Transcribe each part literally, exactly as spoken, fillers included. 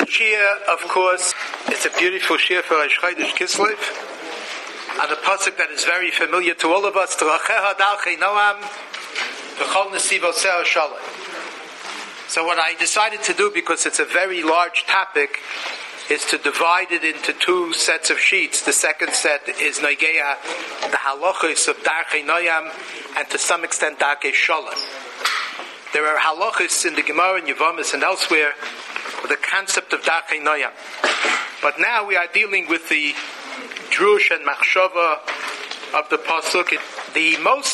Shir, of course, it's a beautiful shir for Rosh Chodesh Kislev, and a pasuk that is very familiar to all of us. So what I decided to do, because it's a very large topic, is to divide it into two sets of sheets. The second set is Noigeya, the halachos of Darchei Noyam, and to some extent Darchei Sholem. There are halachos in the Gemara and Yevamis and elsewhere with the concept of Darchei Noyam. But now we are dealing with the drush and machshava of the pasuk. The most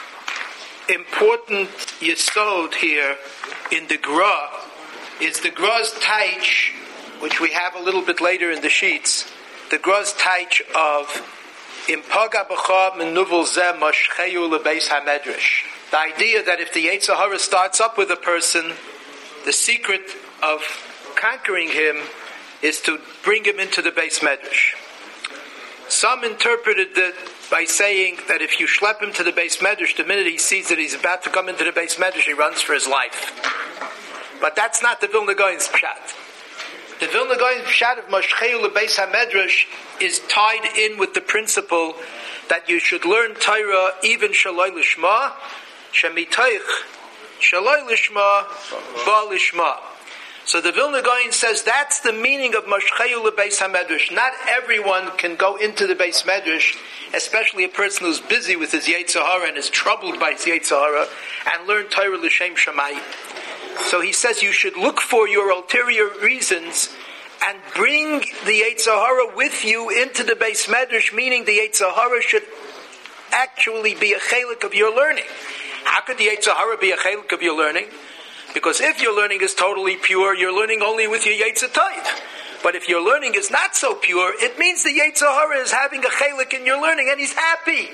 important yesod here in the Gra is the Gra's taich, which we have a little bit later in the sheets. The Gra's taich of Impaga b'cha menuvel zeh moshcheyu lebeis hamedrash. The idea that if the Yetzer Hara starts up with a person, the secret of conquering him is to bring him into the Beis Medrash. Some interpreted it by saying that if you schlep him to the Beis Medrash, the minute he sees that he's about to come into the Beis Medrash, he runs for his life. But that's not the Vilna Gaon's pshat. The Vilna Gaon's pshat of Moshcheyu lebeis hamedrash is tied in with the principle that you should learn Torah even shaloi lishma, shemitoich shaloi lishma, ba lishma. So the Vilna Gaon says that's the meaning of Moshcheyu lebeis hamedrash. Not everyone can go into the Beis Medrash, especially a person who's busy with his Yetzer Hara and is troubled by his Yetzer Hara, and learn Torah l'shem Shamayim. So he says you should look for your ulterior reasons and bring the Yetzer Hara with you into the Beis Medrash, meaning the Yetzer Hara should actually be a chelik of your learning. How could the Yetzer Hara be a chelik of your learning? Because if your learning is totally pure, you're learning only with your Yetzer Tov. But if your learning is not so pure, it means the Yetzer Hara is having a chelik in your learning, and he's happy.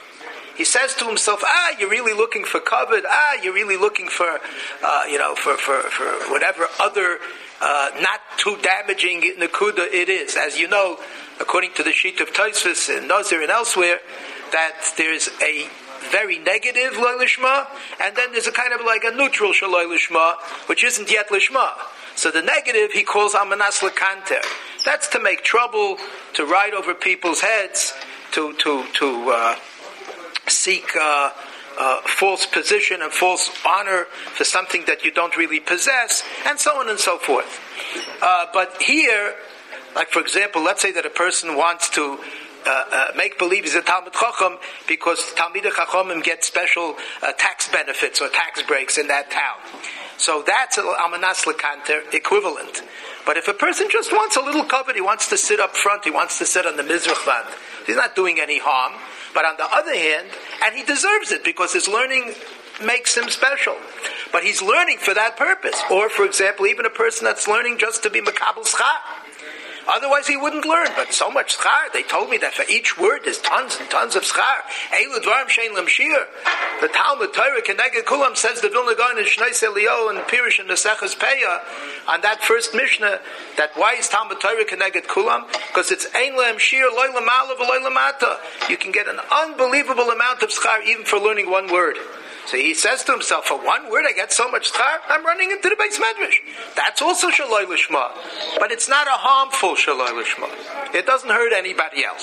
He says to himself, ah, you're really looking for kavod, ah, you're really looking for, uh, you know, for, for, for whatever other uh, not too damaging nakuda it is. As you know, according to the sheet of Tosfos and Nazir and elsewhere, that there's a very negative loy lishma, and then there's a kind of like a neutral shaloi lishma, which isn't yet lishma. So the negative he calls amanas lekanter. That's to make trouble, to ride over people's heads, to to to uh, seek uh, uh, false position and false honor for something that you don't really possess, and so on and so forth. Uh, but here, like for example, let's say that a person wants to Uh, uh, make believe he's a Talmid Chacham because Talmidei Chachamim get special uh, tax benefits or tax breaks in that town. So that's an Amanas Lekanter equivalent. But if a person just wants a little covet, he wants to sit up front, he wants to sit on the Mizrach Band, he's not doing any harm. But on the other hand, and he deserves it because his learning makes him special. But he's learning for that purpose. Or, for example, even a person that's learning just to be Makabel Schar. Otherwise he wouldn't learn, but so much schar. They told me that for each word there's tons and tons of schar. Eilu dvarim shein lam shir. The Talmud Torah Keneged Kulam says the Vilna Gaon in Shneis Eliyahu and Pirish and Neseches Peah on that first Mishnah, that why is Talmud Torah Keneged Kulam? Because it's ein lam shir loy lamala v'loy lamata. You can get an unbelievable amount of schar even for learning one word. So he says to himself, for one word I get so much schar, I'm running into the Beis Medrash. That's also shaloi lishma. But it's not a harmful shaloi lishma. It doesn't hurt anybody else.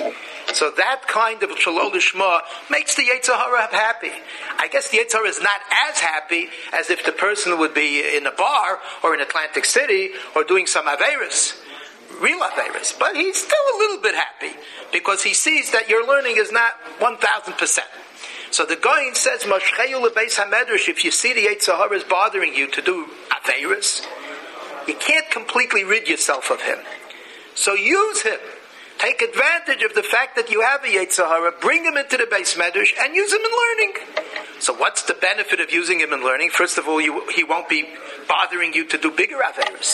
So that kind of shaloi lishma makes the Yetzer Hara happy. I guess the Yetzer Hara is not as happy as if the person would be in a bar or in Atlantic City or doing some averis, real averis. But he's still a little bit happy because he sees that your learning is not one thousand percent. So the Gaon says, Moshcheyu lebeis hamedrash, if you see the Yetzer Hara is bothering you to do averis, you can't completely rid yourself of him. So use him. Take advantage of the fact that you have a Yetzer Hara, bring him into the Beis Medrash, and use him in learning. So what's the benefit of using him in learning? First of all, you, he won't be bothering you to do bigger averis.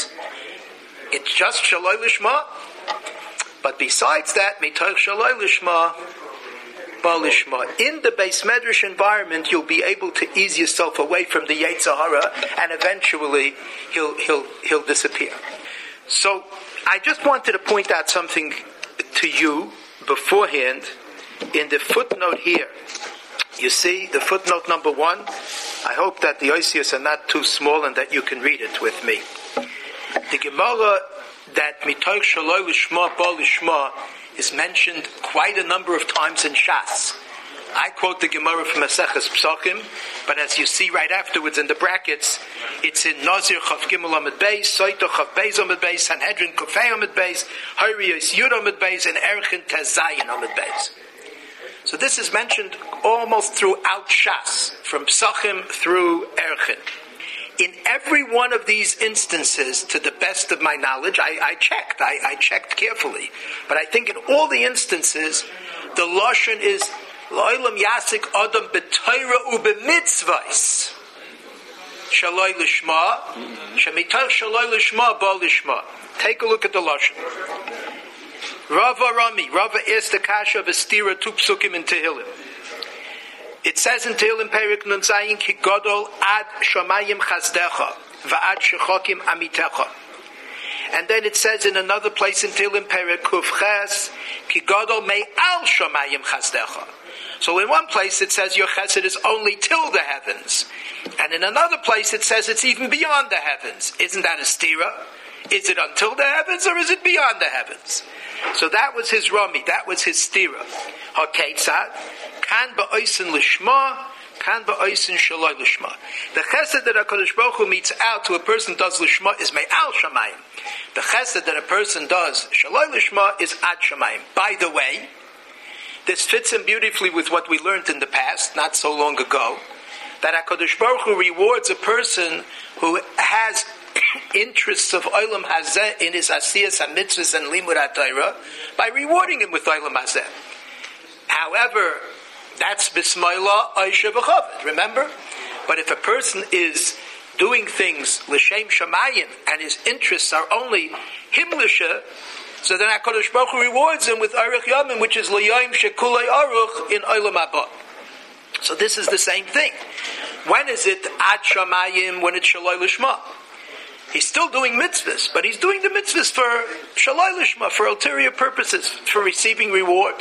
It's just shaloi lishma. But besides that, mitoch shaloi lishma, in the Beis Medrash environment, you'll be able to ease yourself away from the Yetzer Hara, and eventually he'll he'll he'll disappear. So I just wanted to point out something to you beforehand in the footnote here. You see the footnote number one. I hope that the oisios are not too small and that you can read it with me. The Gemara that mitoch shaloi lishma bo lishma is mentioned quite a number of times in Shas. I quote the Gemara from Maseches Psachim, but as you see right afterwards in the brackets, it's in Nazir Chav Gimel Amud Beis, Soito Chav Beis Amud Beis, Sanhedrin Kufay Amud Beis, Hariyos Yud Amud Beis, and Erchin Tezayin Amud Beis. So this is mentioned almost throughout Shas, from Psachim through Erchin. In every one of these instances, to the best of my knowledge, I, I checked, I, I checked carefully, but I think in all the instances, the Lashon is Lo'ilam Yasik Adam B'Torah U'B'Mitzvahs Shaloi Lishma Shemitach Shaloi Lishma Bo Lishma. Take a look at the Lashon. Rava Rami, Rava asked the Kasha of Estira two psukim in Tehillim. It says in Tehillim Perik Nun Zayin Ki Godol Ad Shamayim Chazdecha Va'ad Shechokim Amitecha. And then it says in another place in Tehillim Perik Kuf Ches Ki Godol Me'al Shamayim Chazdecha. So in one place it says your chesed is only till the heavens. And in another place it says it's even beyond the heavens. Isn't that a stira? Is it until the heavens or is it beyond the heavens? So that was his Rami, that was his stira. HaKeitzad, kan ba'oisin lishma, kan ba'oisin shaloi lishma. The chesed that HaKadosh Baruch Hu meets out to a person does lishma is me'al shamayim. The chesed that a person does shaloi lishma is ad shamayim. By the way, this fits in beautifully with what we learned in the past, not so long ago, that HaKadosh Baruch Hu rewards a person who has interests of Olam Hazeh in his Asiyas HaMitzvahs and Limud HaTorah by rewarding him with Olam Hazeh. However, that's Bismillah Aisha V'Chaved, remember? But if a person is doing things L'Shem Shamayim and his interests are only Himlisha, so then HaKadosh Baruch Hu rewards him with Aruch Yamim, which is L'Yayim Shekulei Aruch in Olam Haba. So this is the same thing. When is it Ad Shamayim, when it's Shaloi Lishma? He's still doing mitzvahs, but he's doing the mitzvahs for Shaloi Lishma, for ulterior purposes, for receiving reward.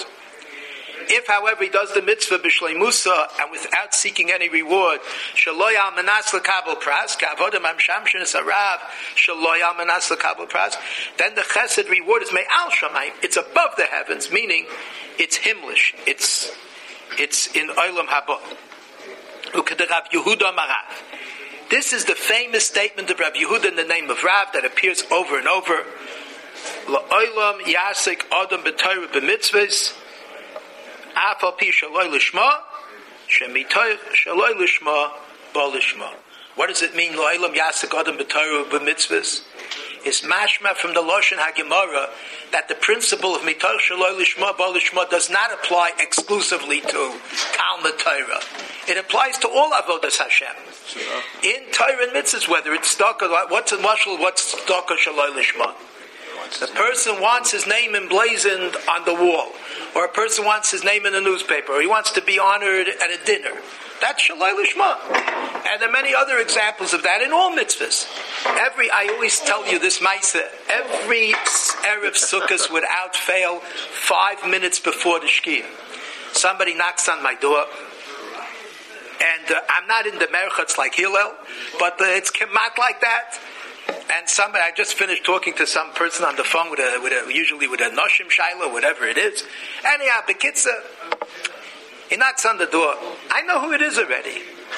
If, however, he does the mitzvah b'shlei Musa and without seeking any reward, shaloi al manas lekabel pras, ka'avodim am shamshin sarav, shaloi al manas lekabel pras, then the chesed reward is me'al shamayim. It's above the heavens, meaning it's himlish. It's it's in olam haba. Uk'derav Yehuda Marav. This is the famous statement of Rav Yehuda in the name of Rav that appears over and over. La'olam yasik adam b'Torah b'mitzvahs. Afal pi shaloi lishma, shemitoich shaloi lishma, bo lishma. What does it mean? Lo'ilam yasik adam b'Torah b'mitzvahs. It's mashma from the Lashon HaGemara that the principle of mitoich shaloi lishma, bo lishma does not apply exclusively to Talmud Torah. It applies to all avodas Hashem. In Torah and mitzvahs, whether it's tzedakah, what's in mashal, what's tzedakah shaloi lishma. The person wants his name emblazoned on the wall, or a person wants his name in a newspaper, or he wants to be honored at a dinner. That's shaloi lishma. And there are many other examples of that in all mitzvahs. Every, I always tell you this ma'aseh, every Erev Sukkos without fail, five minutes before the Shkia, somebody knocks on my door, and uh, I'm not in the merchatz like Hillel, but uh, it's kemat like that. And somebody, I just finished talking to some person on the phone with a, with a usually with a noshim shaila, whatever it is. Anyhow, bekitza, he knocks on the door. I know who it is already.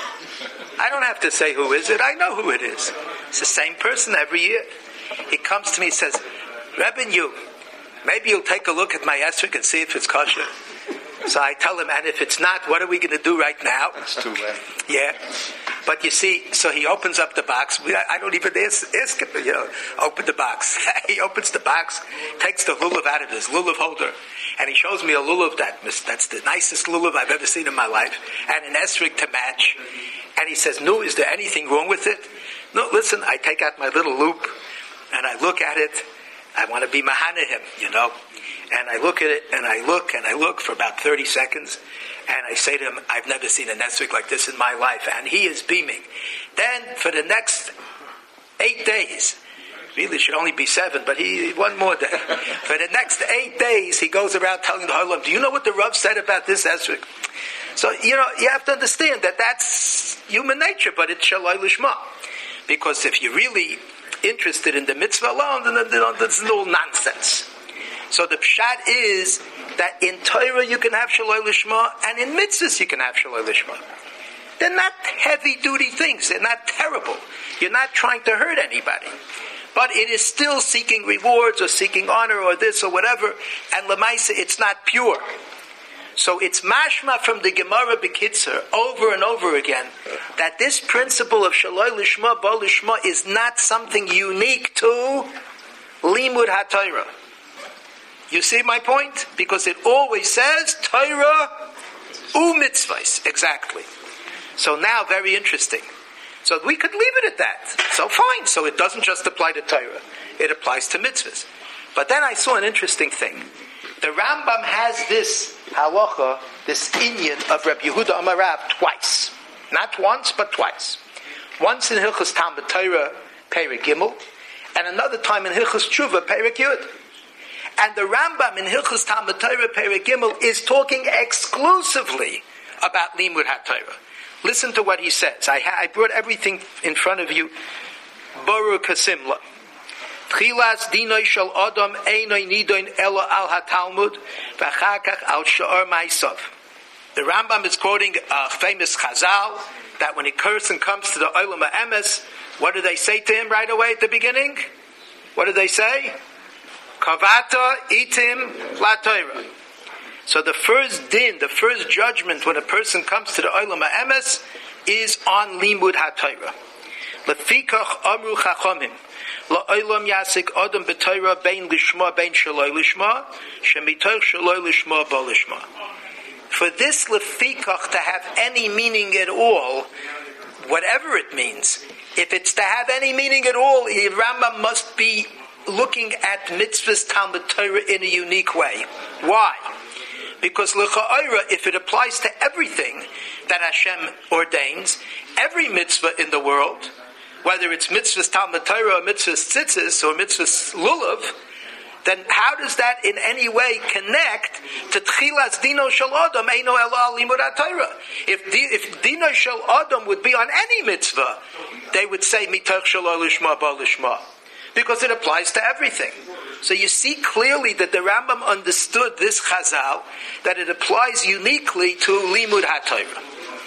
I don't have to say who is it. I know who it is. It's the same person every year. He comes to me and says, Rebbe, you, maybe you'll take a look at my esrog and see if it's kosher. So I tell him, and if it's not, what are we going to do right now? It's too late. Yeah. But you see, so he opens up the box. I don't even ask, ask him, you know, open the box. He opens the box, takes the lulav out of his lulav holder, and he shows me a lulav that, that's the nicest lulav I've ever seen in my life, and an esrog to match. And he says, no, is there anything wrong with it? No, listen, I take out my little loop, and I look at it. I want to be mahana him, you know. And I look at it, and I look, and I look for about thirty seconds, and I say to him, I've never seen an esrog like this in my life, and he is beaming. Then, for the next eight days, really it should only be seven, but he, one more day. For the next eight days, he goes around telling the Olam, do you know what the Rav said about this esrog? So, you know, you have to understand that that's human nature, but it's shaloi lishma. Because if you really, interested in the mitzvah alone, then that's all nonsense. So the pshat is that in Torah you can have shaloi lishma, and in mitzvahs you can have shaloi lishma. They're not heavy-duty things. They're not terrible. You're not trying to hurt anybody. But it is still seeking rewards or seeking honor or this or whatever, and lemaisa, it's not pure. So it's mashma from the Gemara B'Kitzer over and over again that this principle of shaloi lishma, bo lishma is not something unique to limud haTorah. You see my point? Because it always says Torah u mitzvahs. Exactly. So now, very interesting. So we could leave it at that. So fine. So it doesn't just apply to Torah. It applies to mitzvahs. But then I saw an interesting thing. The Rambam has this halacha, this inyan of Rabbi Yehuda Amar Rav twice. Not once, but twice. Once in Hilchos Talmud Torah, Perek Gimel, and another time in Hilchos Tshuva, Perek Yud. And the Rambam in Hilchos Talmud Torah, Perek Gimel, is talking exclusively about Limud HaTorah. Listen to what he says. I, ha- I brought everything in front of you. Baruch Hasimla. Tchilas dinoi shel Adam einoi nidoin ela al haTalmud v'achakach al sha'ar ma'asav. The Rambam is quoting a famous Chazal that when a person comes to the Olam HaEmes, what do they say to him right away at the beginning? What do they say? Kavata itim la Torah. So the first din, the first judgment when a person comes to the Olam HaEmes is on Limud HaTorah. Lefikach amru chachamim la'olam yasik adam b'Torah bein lishma bein shaloi lishma shemitoch shaloi lishma bo lishma. For this lefikach to have any meaning at all, whatever it means, if it's to have any meaning at all, the Rambam must be looking at mitzvahs Talmud Torah in a unique way. Why? Because l'cha'ira, if it applies to everything that Hashem ordains, every mitzvah in the world, whether it's mitzvahs Talmud Torah or mitzvahs tzitzis or mitzvahs lulav, then how does that in any way connect to tchilas dino shel adam eino ela al limud haTorah? If if dino shel adam would be on any mitzvah, they would say mitoch shaloi lishma bo lishma, because it applies to everything. So you see clearly that the Rambam understood this Chazal, that it applies uniquely to Limud HaTorah.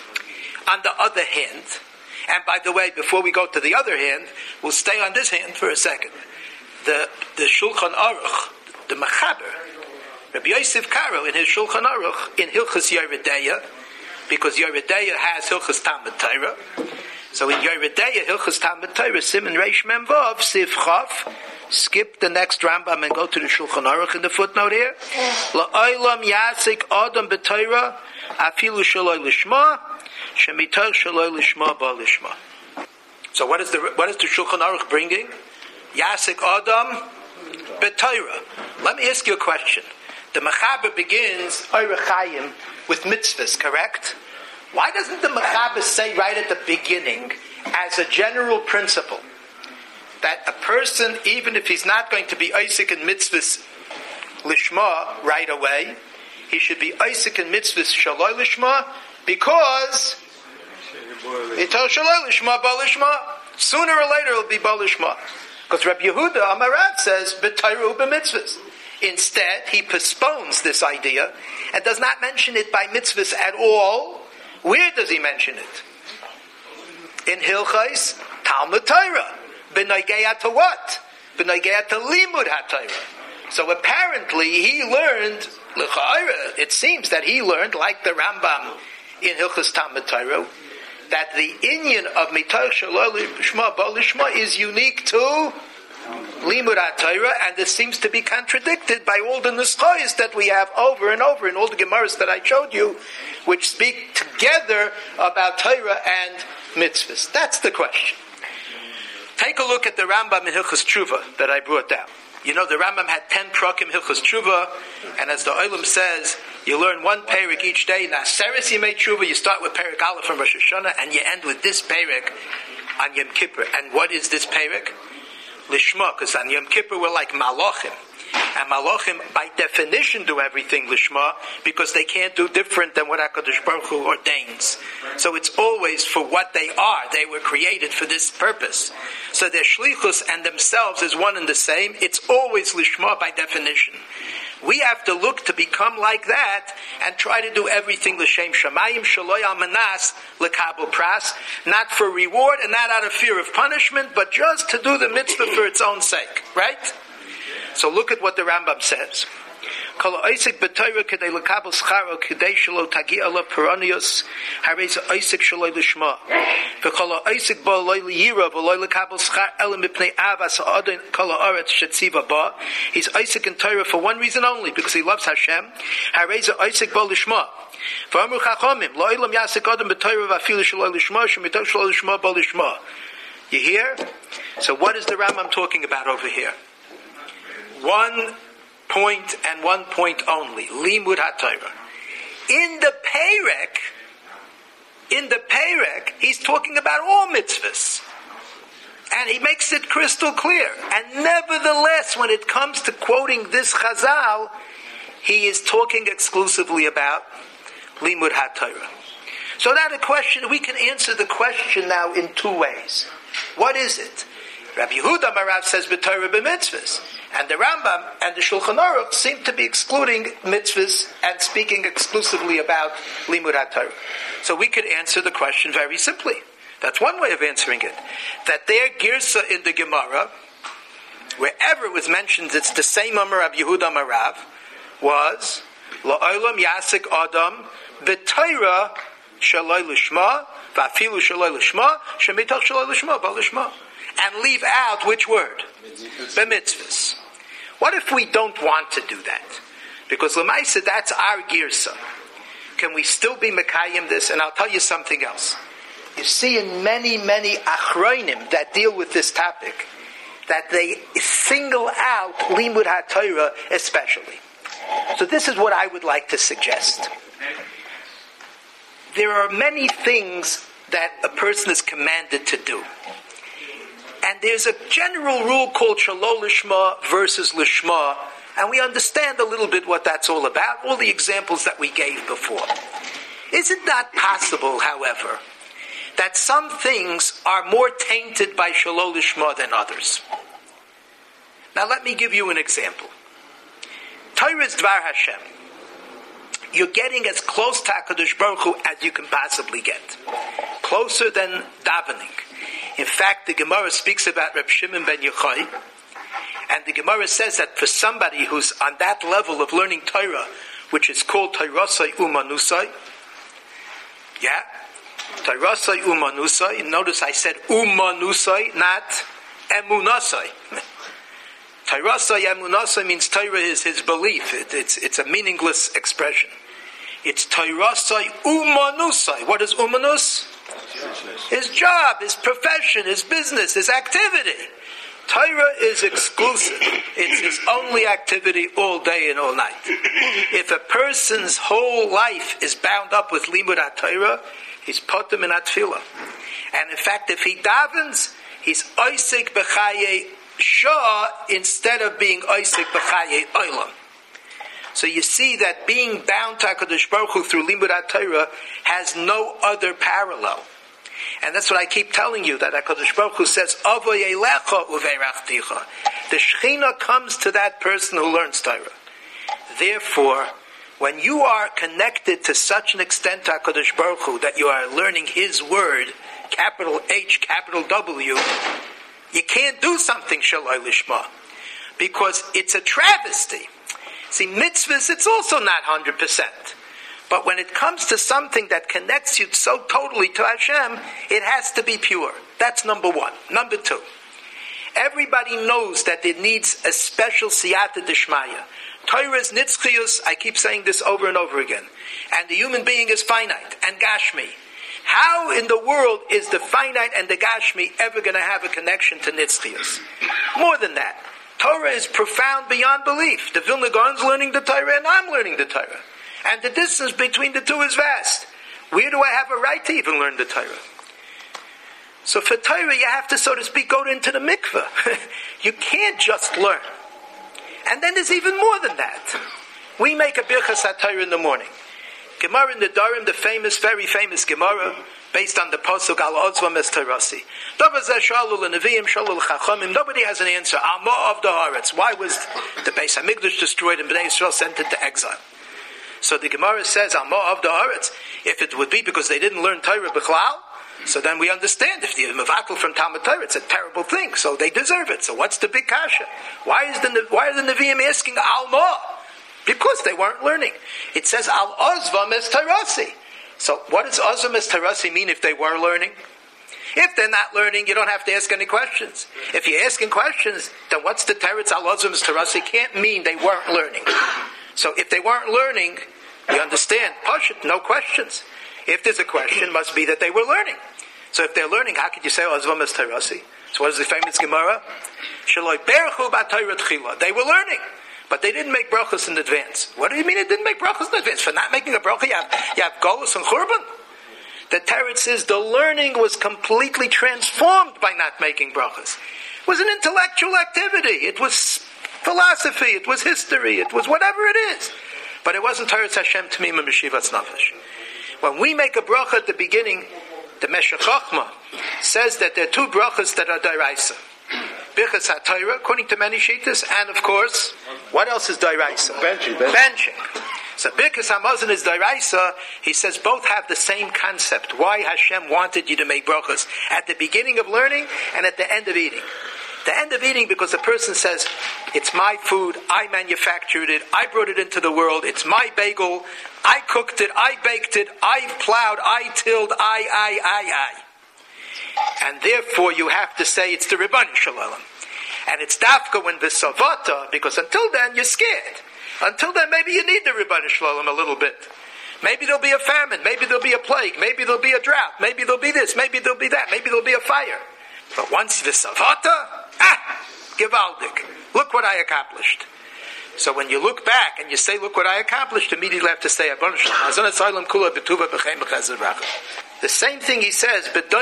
On the other hand, and by the way, before we go to the other hand, we'll stay on this hand for a second. The the Shulchan Aruch, the Mechaber, Rabbi Yosef Karo in his Shulchan Aruch, in Hilchos Yoreh De'ah, because Yoreh De'ah has Hilchos Talmud Torah. So in Yoreh De'ah, Hilchos Talmud Torah, Siman Reish Mem Vav, Siv Chaf, skip the next Rambam and go to the Shulchan Aruch in the footnote here. La'olam yasik adam b'Torah afilu shaloi lishma shemitoch shaloi lishma bo lishma. So what is the what is the Shulchan Aruch bringing? Yasik adam b'Torah. Let me ask you a question. The Mechaber begins Orach Chaim with mitzvahs, correct? Why doesn't the Mechaber say right at the beginning, as a general principle, that a person, even if he's not going to be Isaac in mitzvahs lishma right away, he should be Isaac in mitzvahs shaloi lishma, because ito shaloi lishma bo lishma. Sooner or later it'll be bo lishma. Because Rabbi Yehuda Amar Rav says b'Torah b'mitzvahs. Instead, he postpones this idea and does not mention it by mitzvahs at all. Where does he mention it? In Hilchos Talmud Torah. B'nogeya to what? B'nogeya to Limud HaTorah. So apparently he learned, l'cha'ira, it seems that he learned, like the Rambam in Hilchos Talmud Torah, that the inyan of mitoch shaloi lishma bo lishma is unique to Limud HaTorah, and this seems to be contradicted by all the nuschos that we have over and over in all the Gemaras that I showed you, which speak together about Torah and mitzvahs. That's the question. Take a look at the Rambam in Hilchos Tshuva that I brought down. You know, the Rambam had ten prakim Hilchos Tshuva, and as the Olam says, you learn one perek each day. Naseres Yemei Tshuva, you start with perek Aleph from Rosh Hashanah, and you end with this perek on Yom Kippur. And what is this perek? Lishma, because on Yom Kippur we're like Malachim. And Malachim, by definition, do everything Lishma, because they can't do different than what HaKadosh Baruch Hu ordains. So it's always for what they are. They were created for this purpose. So their shlichus and themselves is one and the same. It's always Lishma by definition. We have to look to become like that and try to do everything l'shem shamayim shaloy al manas lekabel pras, not for reward and not out of fear of punishment, but just to do the mitzvah for its own sake. Right? So look at what the Rambam says. Kol oisik b'Torah kedei lekabel scharo kedei shelo tagia la peronius harei ze oisik shaloy l'shma v'kol oisik bo loy liyira v'loy lekabel schar elam mipnei avas ha'adon kol ha'aretz shetziva ba. He's oisik in Torah for one reason only, because he loves Hashem. Harei ze oisik bo l'shma v'amru chachomim lo ilam yasik adam b'Torah v'afilu shaloy l'shma shemitoch shaloy l'shma bo l'shma. You hear? So what is the Rambam talking about over here? One point and one point only. Limud HaTorah. In the Perek, in the Perek, he's talking about all mitzvahs. And he makes it crystal clear. And nevertheless, when it comes to quoting this Chazal, he is talking exclusively about Limud HaTorah. So now the question, we can answer the question now in two ways. What is it? Rabbi Yehuda Marav says b'Torah b'mitzvahs. And the Rambam and the Shulchan Aruch seem to be excluding mitzvahs and speaking exclusively about Limud HaTorah. So we could answer the question very simply. That's one way of answering it. That their girsa in the Gemara, wherever it was mentioned, it's the same Amar Rabbi Yehuda Marav, was La'olam Yasik Adam b'Torah Shaloi Lishma v'afilu Shaloi Lishma shemitach Shaloi Lishma b'Lishma. And leave out which word? B'mitzvahs. What if we don't want to do that? Because Lamaisa, that's our girsa. Can we still be Mekayim this? And I'll tell you something else. You see in many, many achronim that deal with this topic, that they single out Limud HaTorah especially. So this is what I would like to suggest. There are many things that a person is commanded to do. And there's a general rule called Shalol Lishma versus Lishma, and we understand a little bit what that's all about, all the examples that we gave before. Is it not possible, however, that some things are more tainted by Shalol Lishma than others? Now let me give you an example. Torah is Dvar Hashem. You're getting as close to HaKadosh Baruch Hu as you can possibly get. Closer than davening. In fact, the Gemara speaks about Reb Shimon ben Yochai, and the Gemara says that for somebody who's on that level of learning Torah, which is called Torasai Umanusai, yeah, Torasai Umanusai, notice I said Umanusai, not Emunasai. Torasai Emunasai means Torah is his belief. It, it's, it's a meaningless expression. It's Torasai Umanusai. What is Umanus? His job, his profession, his business, his activity. Torah is exclusive. It's his only activity all day and all night. If a person's whole life is bound up with Limud HaTorah, he's potem in Atfilah. And in fact, if he davens, he's oisik b'chaye shah instead of being oisik b'chaye olam. So you see that being bound to HaKadosh Baruch Hu through Limud HaTorah has no other parallel. And that's what I keep telling you, that HaKadosh Baruch Hu says, Avo yelecha uveirachticha. The Shekhinah comes to that person who learns Torah. Therefore, when you are connected to such an extent to HaKadosh Baruch Hu that you are learning His word, capital H, capital W, you can't do something Shaloi Lishma, because it's a travesty. See, mitzvahs, it's also not one hundred percent. But when it comes to something that connects you so totally to Hashem, it has to be pure. That's number one. Number two, everybody knows that it needs a special siyata d'shmaya. Torah is nitzchiyus, I keep saying this over and over again. And the human being is finite and gashmi. How in the world is the finite and the gashmi ever going to have a connection to nitzchiyus? More than that, Torah is profound beyond belief. The Vilna Gaon's learning the Torah and I'm learning the Torah. And the distance between the two is vast. Where do I have a right to even learn the Torah? So for Torah, you have to, so to speak, go into the mikveh. You can't just learn. And then there's even more than that. We make a Birchas HaTorah in the morning. Gemara in the Darim, the famous, very famous Gemara, based on the Pasuk, Al Ozvam Es Terasi. Nobody has an answer. Alma of the Haaretz. Why was the Beis HaMikdash destroyed and Bnei Yisrael sent into exile? So the Gemara says, Alma of the Haaretz. If it would be because they didn't learn Torah B'chlal, so then we understand. If you're mevatel from Talmud Torah, it's a terrible thing. So they deserve it. So what's the big kasha? Why is the why are the Nevi'im asking Alma? Because they weren't learning. It says Al Ozvam Es Terasi. So what does Ozvam Es Terasi mean if they were learning? If they're not learning, you don't have to ask any questions. If you're asking questions, then what's the teretz Al Ozvam Es Terasi? Can't mean they weren't learning. So if they weren't learning, you understand. Pashut, no questions. If there's a question, it must be that they were learning. So if they're learning, how could you say Ozvam Es Terasi? So what is the famous Gemara? Shaloi berchu b'Torah tchila. They were learning. But they didn't make brachas in advance. What do you mean it didn't make brachas in advance? For not making a bracha, you have, you have golus and churban? The teretz says the learning was completely transformed by not making brachas. It was an intellectual activity. It was philosophy. It was history. It was whatever it is. But it wasn't teretz Hashem T'mima Meshivatz Nafesh. When we make a bracha at the beginning, the Meshech Chochmah says that there are two brachas that are deraisa. Birchas HaTorah, according to many shittas, and of course, what else is deraisa? Benching. Benching. So Birchas HaMazon is deraisa. He says both have the same concept. Why Hashem wanted you to make brachas at the beginning of learning and at the end of eating. The end of eating because the person says, it's my food, I manufactured it, I brought it into the world, it's my bagel, I cooked it, I baked it, I plowed, I tilled, I, I, I, I. And therefore you have to say it's the Rebbeinu Shalom. And it's dafka when v'savata, because until then you're scared. Until then maybe you need the Rebbeinu Shalom a little bit. Maybe there'll be a famine, maybe there'll be a plague, maybe there'll be a drought, maybe there'll be this, maybe there'll be that, maybe there'll be a fire. But once v'savata, ah, givaldik, look what I accomplished. So when you look back and you say, look what I accomplished, immediately have to say, the same thing he says,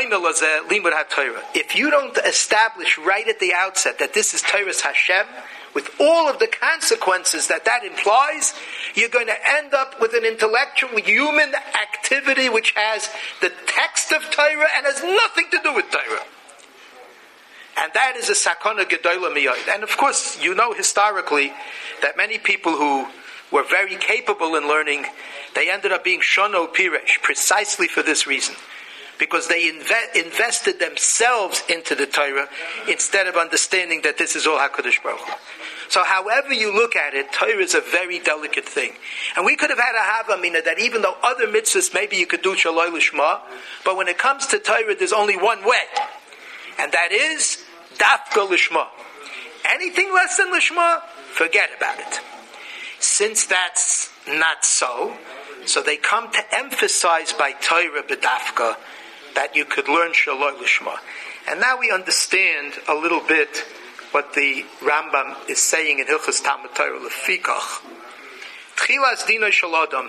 if you don't establish right at the outset that this is Torah's Hashem, with all of the consequences that that implies, you're going to end up with an intellectual human activity which has the text of Torah and has nothing to do with Torah. And that is a sakana gedola miyad. And of course, you know historically that many people who were very capable in learning, they ended up being shono piresh, precisely for this reason. Because they inve- invested themselves into the Torah instead of understanding that this is all HaKadosh Baruch Hu. So however you look at it, Torah is a very delicate thing. And we could have had a havamina that even though other mitzvahs maybe you could do shaloi lishma, but when it comes to Torah, there's only one way. And that is dafka lishma. Anything less than lishma, forget about it. Since that's not so, so they come to emphasize by Torah b'dafka that you could learn shaloi lishma. And now we understand a little bit what the Rambam is saying in Hilchos Talmud Torah lefikach. Tchilas dina shel adam.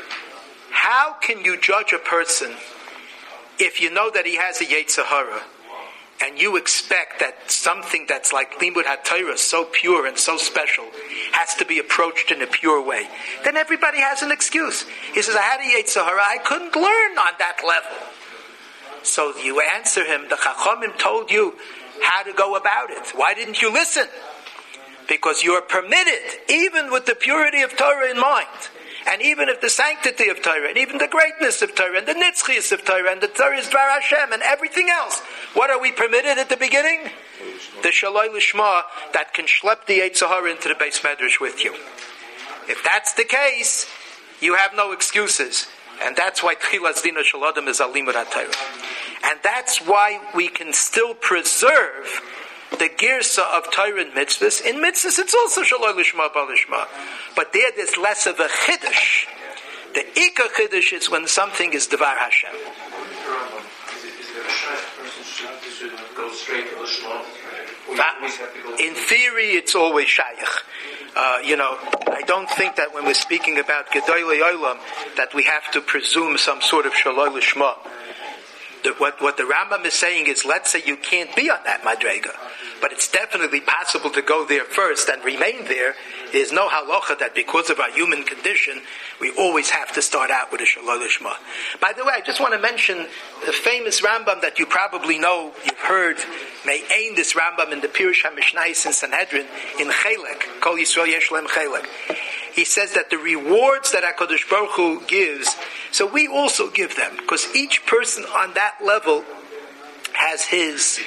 How can you judge a person if you know that he has a Yetzer Hara? And you expect that something that's like Limud HaTorah, so pure and so special, has to be approached in a pure way. Then everybody has an excuse. He says, I had a Yetzer Hara, I couldn't learn on that level. So you answer him, the Chachamim told you how to go about it. Why didn't you listen? Because you're permitted, even with the purity of Torah in mind, and even if the sanctity of Torah, and even the greatness of Torah, and the nitzchias of Torah, and the Torah's Dvar Hashem, and everything else, what are we permitted at the beginning? The shaloi lishma that can schlep the Yetzer Hara into the Beis Medrash with you. If that's the case, you have no excuses. And that's why Tchilas Dina Shel Adam is Al Limud HaTorah. And that's why we can still preserve the girsa of Torah and mitzvahs. In mitzvahs, it's also shaloi lishma b'lishma. But there, there's less of a chiddush. The ikar chiddush is when something is Dvar Hashem. In theory, it's always shayach. Uh, you know, I don't think that when we're speaking about Gedolei Olam that we have to presume some sort of shaloi lishma. The, what, what the Rambam is saying is, let's say you can't be on that madrega. but it's definitely possible to go there first and remain there. There's no halacha that because of our human condition, we always have to start out with a Shaloi Lishma. By the way, I just want to mention the famous Rambam that you probably know, you've heard, may aim this Rambam in the Pirush HaMishnayos in Sanhedrin, in Chelek, Kol Yisrael Yesh Lehem Chelek. He says that the rewards that HaKadosh Baruch Hu gives, so we also give them, because each person on that level has his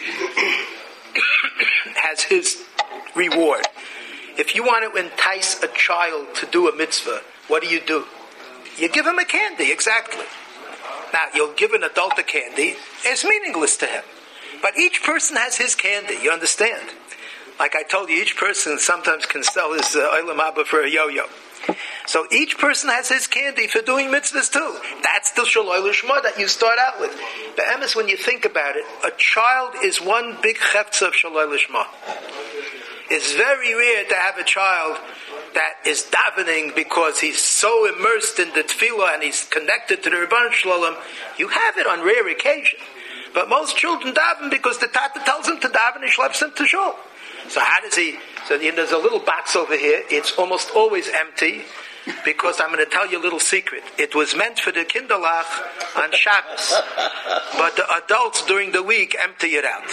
has his reward. If you want to entice a child to do a mitzvah, what do you do? You give him a candy, exactly. Now, you'll give an adult a candy, it's meaningless to him. But each person has his candy, you understand? Like I told you, each person sometimes can sell his uh, Olam Haba for a yo-yo. So each person has his candy for doing mitzvahs too. That's the Shaloi Lishma that you start out with. But Emes, when you think about it, a child is one big chefza of Shaloi Lishma. It's very rare to have a child that is davening because he's so immersed in the tefillah and he's connected to the Rebbeinu Shalom. You have it on rare occasion. But most children daven because the tata tells him to daven and schleps him to shul. So how does he... So you know, there's a little box over here. It's almost always empty because I'm going to tell you a little secret. It was meant for the kinderlach on Shabbos. But the adults during the week empty it out.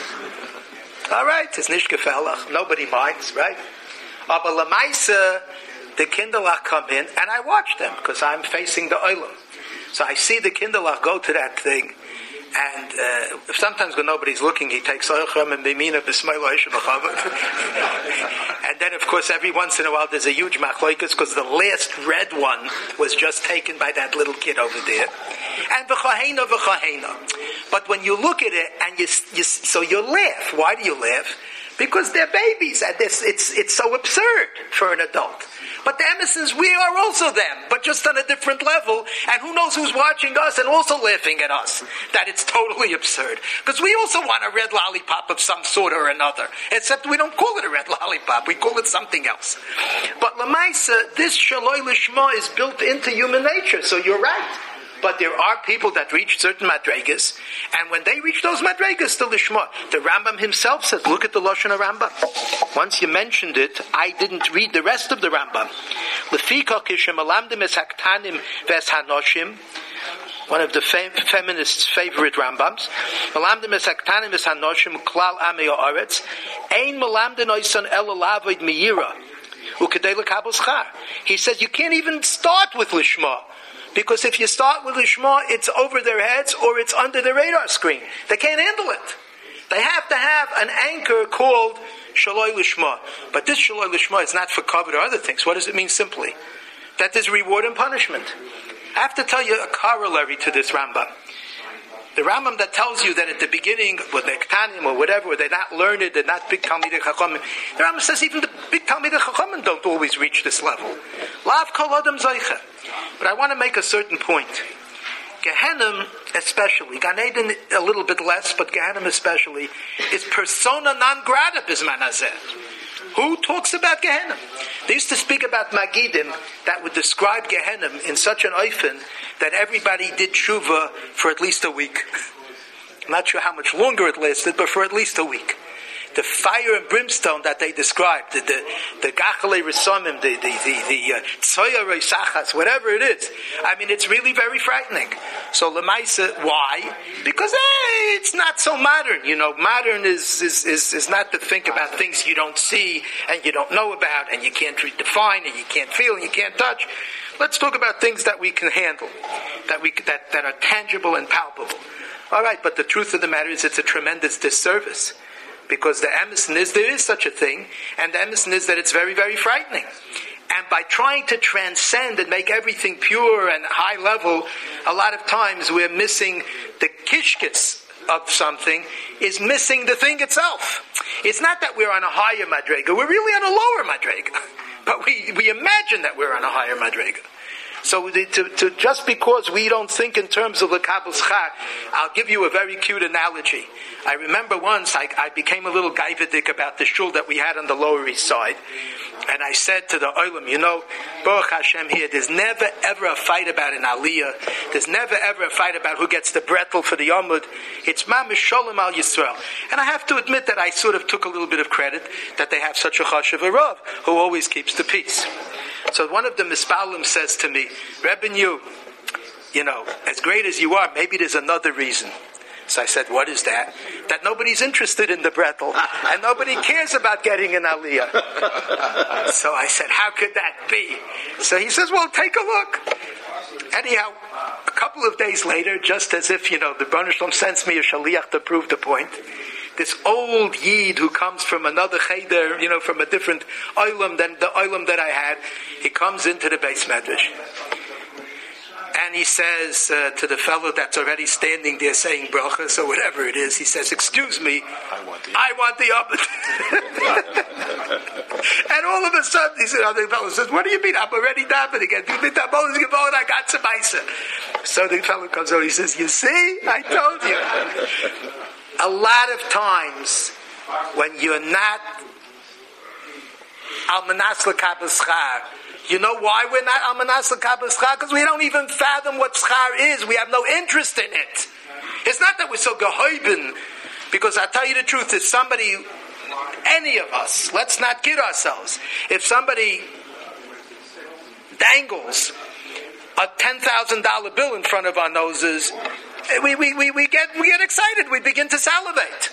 All right, it's nicht gefährlich. Nobody minds, right? Aber lemaisa, the kinderlach come in and I watch them because I'm facing the oilam. So I see the kinderlach go to that thing. And uh, sometimes when nobody's looking, he takes Oichem and Bimina B'Smaila Oishem And then, of course, every once in a while there's a huge machloikas because the last red one was just taken by that little kid over there. And v'chahena v'chahena. But when you look at it and you, you so you laugh. Why do you laugh? Because they're babies and it's it's it's so absurd for an adult. But the Emersons, we are also them, but just on a different level. And who knows who's watching us and also laughing at us. That it's totally absurd. Because we also want a red lollipop of some sort or another. Except we don't call it a red lollipop. We call it something else. But Lamaisa, this Shaloi Lishma is built into human nature. So you're right. But there are people that reach certain madregas, and when they reach those madregas, the lishma, the Rambam himself says, look at the Lashon Rambam. Once you mentioned it, I didn't read the rest of the Rambam. Lefika kishem alamdim es haktanim ves hanoshim, one of the fem- feminists' favorite Rambams. Malamdim es haktanim ves hanoshim klal amei haaretz, ein malamdim oisan el lavoid miyira ukedei lekabel schar. He says you can't even start with lishma. Because if you start with Lishma, it's over their heads or it's under the radar screen. They can't handle it. They have to have an anchor called Shaloi Lishma. But this Shaloi Lishma is not for covet or other things. What does it mean simply? That there's reward and punishment. I have to tell you a corollary to this Rambam. The Rambam that tells you that at the beginning, with the Ktanim or whatever, they're not learned, they're not big Talmidei Chachamim. The Rambam says even the big Talmidei Chachamim don't always reach this level. Lav kol adam zaycha. But I want to make a certain point. Gehenim especially, Gan Eden a little bit less, but Gehenim especially, is persona non grata bisman hazeh. Who talks about Gehenim? They used to speak about Magidim that would describe Gehenim in such an oifen that everybody did tshuva for at least a week. I'm not sure how much longer it lasted, but for at least a week. The fire and brimstone that they described, the the, the gachalei risomim, the the the, the uh, tzoya reisachas, whatever it is. I mean, it's really very frightening. So lemaisa, why? Because hey, it's not so modern. You know, modern is, is is is not to think about things you don't see and you don't know about and you can't define and you can't feel and you can't touch. Let's talk about things that we can handle, that we that that are tangible and palpable. All right, but the truth of the matter is, it's a tremendous disservice. Because the emerson is, there is such a thing, and the emerson is that it's very, very frightening. And by trying to transcend and make everything pure and high level, a lot of times we're missing the kishkits of something, is missing the thing itself. It's not that we're on a higher madrega, we're really on a lower madrega. But we, we imagine that we're on a higher madrega. So the, to, to, just because we don't think in terms of the Kabul Schar, I'll give you a very cute analogy. I remember once I, I became a little gaivadik about the shul that we had on the Lower East Side. And I said to the Olam, you know, Baruch Hashem here, there's never ever a fight about an Aliyah. There's never ever a fight about who gets the brettel for the Yomud. It's Mamish Sholem Al Yisrael. And I have to admit that I sort of took a little bit of credit that they have such a Chashav Rav who always keeps the peace. So one of the Mispalim says to me, Rebbe, you, you know, as great as you are, maybe there's another reason. So I said, what is that? That nobody's interested in the brettel, and nobody cares about getting an aliyah. So I said, how could that be? So he says, well, take a look. Anyhow, a couple of days later, just as if, you know, the Baruch Shalom sends me a shaliach to prove the point, this old Yid who comes from another cheder, you know, from a different olam than the olam that I had, he comes into the Beis Medrash. And he says uh, to the fellow that's already standing there saying brachas or whatever it is, he says, excuse me, I want the, I want the Abed. And all of a sudden, he said, other fellow says, what do you mean? I'm already davening again. I got some ice. So the fellow comes over, he says, you see, I told you. A lot of times, when you're not al-manas l'kabel schar, you know why we're not al-manas l'kabel schar? Because we don't even fathom what schar is. We have no interest in it. It's not that we're so gehoiben, because I tell you the truth, if somebody, any of us, let's not kid ourselves, if somebody dangles a ten thousand dollars bill in front of our noses, we, we, we, we, get, we get excited. We begin to salivate.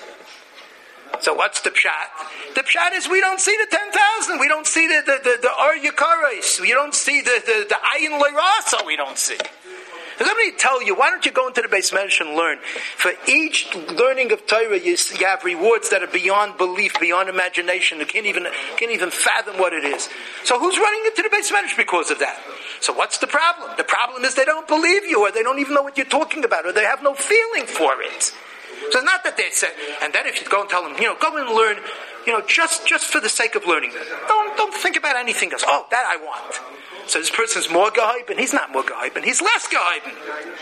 So what's the pshat? The pshat is we don't see the ten thousand. We don't see the the the, the Ar Yikaris. We don't see the the, the Ayin Leirasa. We don't see. Does somebody tell you, why don't you go into the Beis Medrash and learn? For each learning of Torah, you, you have rewards that are beyond belief, beyond imagination. You can't even can't even fathom what it is. So who's running into the Beis Medrash because of that? So what's the problem? The problem is they don't believe you, or they don't even know what you're talking about, or they have no feeling for it. So it's not that they say, and then if you go and tell them, you know, go and learn, you know, just, just for the sake of learning. Don't don't think about anything else. Oh, that I want. So this person's more gehoiben. He's not more gehoiben. He's less gehoiben.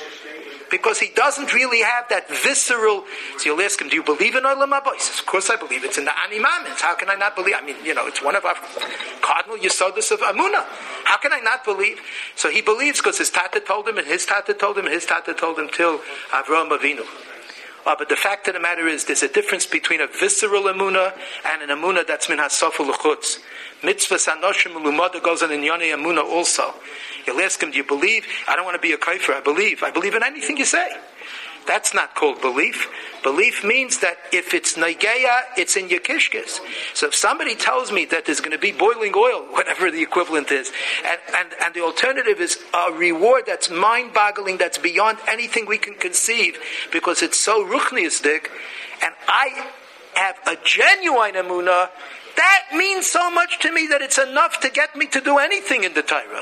Because he doesn't really have that visceral. So you'll ask him, do you believe in Olam Haba? He says, of course I believe. It's in the Animamins. How can I not believe? I mean, you know, it's one of our cardinal yesodus of Amunah. How can I not believe? So he believes because his tata told him, and his tata told him, and his tata told him till Avraham Avinu. Uh, but the fact of the matter is, there's a difference between a visceral emunah and an emunah that's min hasofu l'chutz. Mitzvahs anoshim ulumada goes on in yonei emunah also. You'll ask him, do you believe? I don't want to be a kaifer. I believe. I believe in anything you say. That's not called belief. Belief means that if it's neigeya, it's in your kishkis. So if somebody tells me that there's going to be boiling oil, whatever the equivalent is, and, and, and the alternative is a reward that's mind-boggling, that's beyond anything we can conceive, because it's so ruchniistic, and I have a genuine emunah, that means so much to me that it's enough to get me to do anything in the Torah.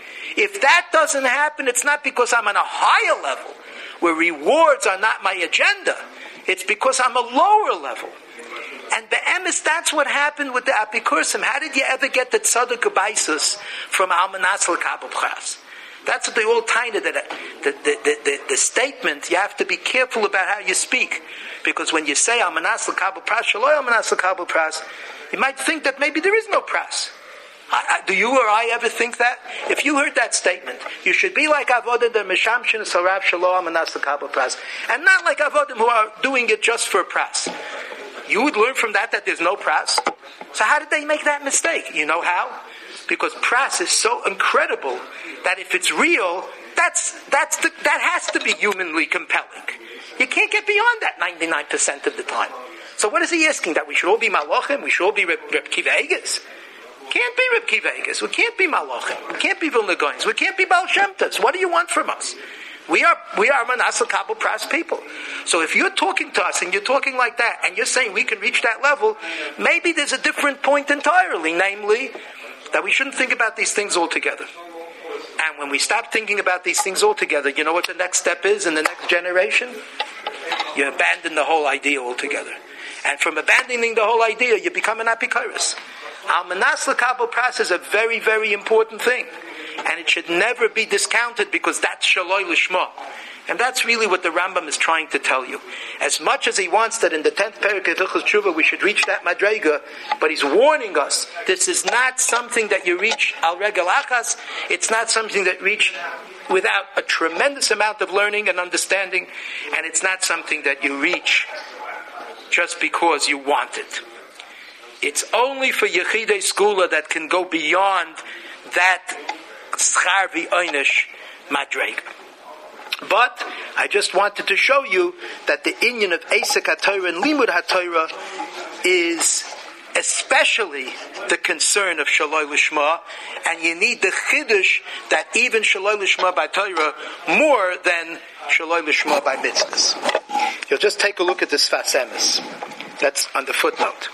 If that doesn't happen, it's not because I'm on a higher level, where rewards are not my agenda. It's because I'm a lower level. And be'emes, that's what happened with the Apikursim. How did you ever get the tzaddik abaisus from Almanas l'kabel pras? That's what they all tie to. The, the, the, the, the statement, you have to be careful about how you speak. Because when you say Almanas l'kabel pras, shaloi Almanas l'kabel pras, you might think that maybe there is no pras. I, I, do you or I ever think that? If you heard that statement, you should be like avodim the mishamshin sarav shalom and that's the kabel pras, and not like avodim who are doing it just for pras. You would learn from that that there's no pras. So how did they make that mistake? You know how? Because pras is so incredible that if it's real, that's that's the, that has to be humanly compelling. You can't get beyond that ninety-nine percent of the time. So what is he asking? That we should all be malachim? We should all be Reb, Reb Kiva Eges? Can't be Reb Kiva Eges. We can't be Malachim. We can't be Vilna Goins. We can't be Baal Shem Tovs. What do you want from us? We are we are Manas l'kabel pras people. So if you're talking to us and you're talking like that and you're saying we can reach that level, maybe there's a different point entirely, namely that we shouldn't think about these things altogether. And when we stop thinking about these things altogether, you know what the next step is in the next generation? You abandon the whole idea altogether. And from abandoning the whole idea, you become an apikoros. Almanas l'kabel pras is a very, very important thing. And it should never be discounted because that's shaloi l'shma. And that's really what the Rambam is trying to tell you. As much as he wants that in the tenth parak of Hilchos Tshuva we should reach that madrega, but he's warning us, this is not something that you reach al regel achas, it's not something that reach without a tremendous amount of learning and understanding, and it's not something that you reach just because you want it. It's only for Yechidei Skula that can go beyond that schar v'oinish madrega. But I just wanted to show you that the inyan of Eisek HaTorah and Limud HaTorah is especially the concern of Shaloi Lishma, and you need the Chiddush that even Shaloi Lishma by Torah more than Shaloi Lishma by mitzvahs. You'll just take a look at this Sfas Emes. That's on the footnote.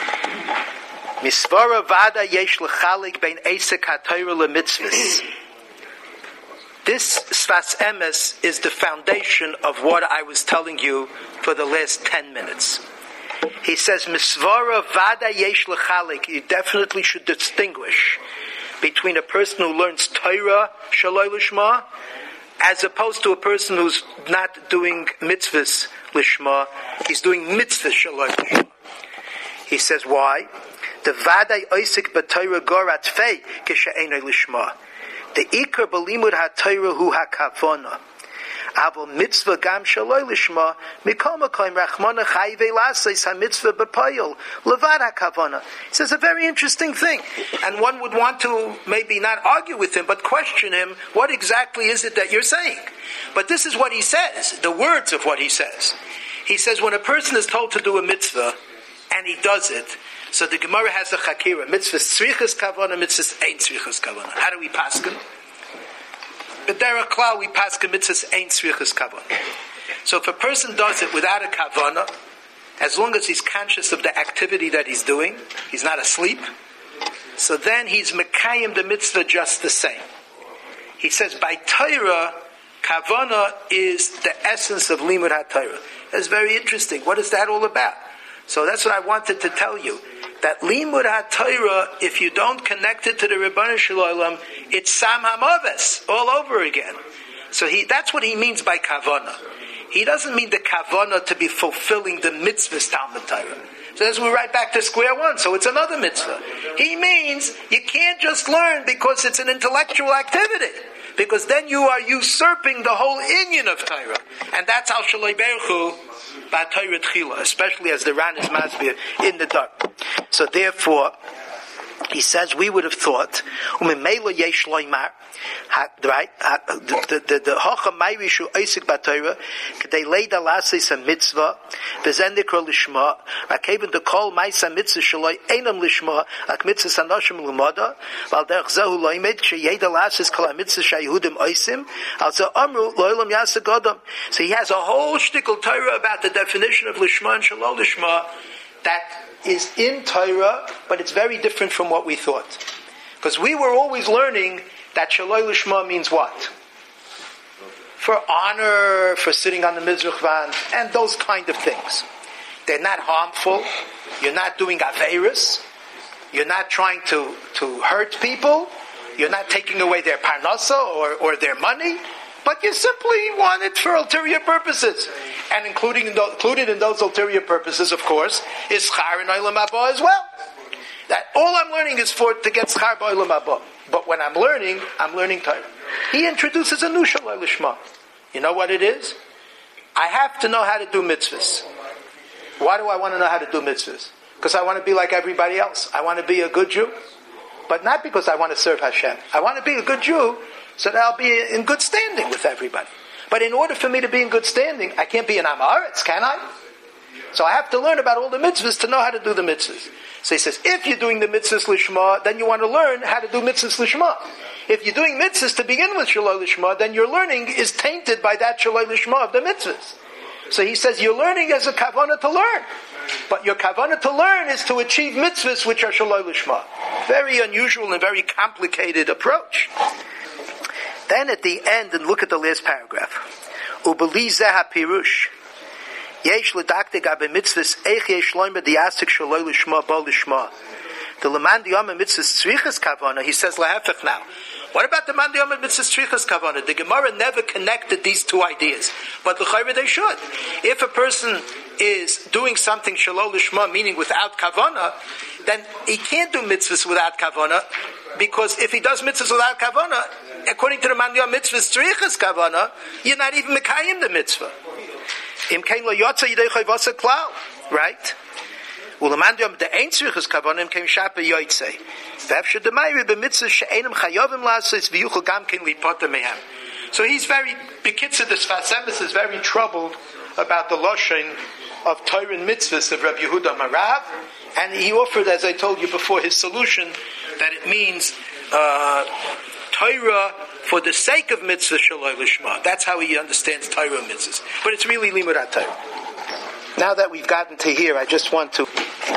Misvara vada yesh l'chalik bein Eisek HaTorah le-mitzvahs. This Sfas Emes is the foundation of what I was telling you for the last ten minutes. He says, Misvara vada yesh l'chalik. You definitely should distinguish between a person who learns Torah, Shaloi Lishma, as opposed to a person who's not doing mitzvahs Lishma. He's doing mitzvahs Shaloi Lishma. He says, why? The vadai oisik b'Torah gorat fei kishe'enoi Lishma. The ikar b'limud ha-Torah hu ha-kavona. Avol mitzvah gam shaloi lishma mikol makom rachmana chai ve'laseis ha-mitzvah b'poyel levad ha-kavona. He says a very interesting thing, and one would want to maybe not argue with him, but question him. What exactly is it that you're saying? But this is what he says. The words of what he says. He says when a person is told to do a mitzvah and he does it. So the Gemara has a chakira. Mitzvah tzrichas kavana, mitzvah ain't tzrichas kavana. How do we paskin? But there are klal, we paskin mitzvah ain't tzrichas kavana. So if a person does it without a kavana, as long as he's conscious of the activity that he's doing, he's not asleep, so then he's mekayim the mitzvah just the same. He says by Torah, kavana is the essence of limud ha-Torah. That's very interesting. What is that all about? So that's what I wanted to tell you. That limud ha-Torah, if you don't connect it to the Ribbon Shalom, it's sam hamaves all over again. So he, that's what he means by kavana. He doesn't mean the kavana to be fulfilling the mitzvahs Talmud Torah. So that's we're right back to square one. So it's another mitzvah. He means you can't just learn because it's an intellectual activity. Because then you are usurping the whole inyan of Torah. And that's how Shaloi Berchu B'Torah Tchila, especially as the Ran is Masbir in the dark. So therefore, he says we would have thought, Umimela Yesh Loimar, right? The the the Hocha Mayrishu Isaac B'Torah, K'day Leida Lasis a mitzvah, V'Zendikro Lishma, Rakevin the Kol Ma'isa Mitzvah Shaloi Einam Lishma, Ak Mitzvah Sanoshim Lumada, Val Derech Zehu Loimed, Sheyeda Lasis Kol Mitzvah Shayehudim Oisim, Also Amru Loilam Yasa Godam. So he has a whole shtickle Torah about the definition of Lishma and Shalol Lishma that is in Torah, but it's very different from what we thought. Because we were always learning that Shaloi Lishma means what? For honor, for sitting on the Mizrach Van, and those kind of things. They're not harmful. You're not doing Averis. You're not trying to, to hurt people. You're not taking away their parnasa or, or their money. But you simply want it for ulterior purposes. And including in those, included in those ulterior purposes, of course, is schar in Olam Haba as well. That all I'm learning is for to get schar by Olam Haba. But when I'm learning, I'm learning Torah. He introduces a new Shaloi Lishma. You know what it is? I have to know how to do mitzvahs. Why do I want to know how to do mitzvahs? Because I want to be like everybody else. I want to be a good Jew. But not because I want to serve Hashem. I want to be a good Jew so that I'll be in good standing with everybody. But in order for me to be in good standing, I can't be an Amaretz, can I? So I have to learn about all the mitzvahs to know how to do the mitzvahs. So he says, if you're doing the mitzvahs lishma, then you want to learn how to do mitzvahs lishma. If you're doing mitzvahs to begin with shaloi lishma, then your learning is tainted by that shaloi lishma of the mitzvahs. So he says, you're learning as a kavanah to learn. But your kavanah to learn is to achieve mitzvahs which are shaloi lishma. Very unusual and very complicated approach. Then at the end, and look at the last paragraph. Ubeli zeh hapirush. Yesh l'daktik abe mitzvahs eich yesh loime diasik shaloi lishma bo lishma. The leman diyama mitzvahs tzrichas kavana, he says lahefech now. What about the man diyom mitzvahs tzrichas kavana? The Gemara never connected these two ideas, but l'chayra they should. If a person is doing something shalol lishma, meaning without kavana, then he can't do mitzvahs without kavana, because if he does mitzvahs without kavana, according to the man diyom mitzvahs tzrichas kavana, you're not even mekayim the mitzvah. Im kein lo yotza yidei chayvasa klal, right? Ulamandiyom the ain't tzrichas kavanim came shapa yoytzei. V'efshe demayri b'mitzvah she'enim chayovim lasis v'yuchel gam ken lipota mehem. So he's very, Bekitzer the Sfas Emes is very troubled about the lashon of Torah and mitzvahs of Rabbi Yehuda Marav, and he offered, as I told you before, his solution that it means uh, Torah for the sake of mitzvah shaloi lishma. That's how he understands Torah and mitzvahs. But it's really limud Torah. Now that we've gotten to here, I just want to,